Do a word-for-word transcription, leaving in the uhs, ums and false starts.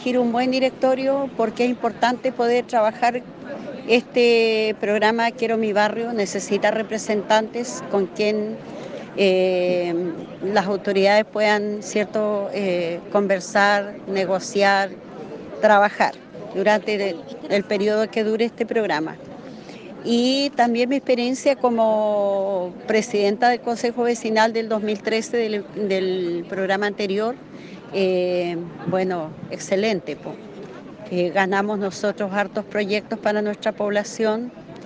Elegir un buen directorio porque es importante poder trabajar este programa Quiero mi barrio, necesita representantes con quien eh, las autoridades puedan, cierto, eh, conversar, negociar, trabajar durante el, el periodo que dure este programa. Y también mi experiencia como presidenta del Consejo Vecinal del dos mil trece del, del programa anterior, eh, bueno, excelente. Po. Eh, ganamos nosotros hartos proyectos para nuestra población,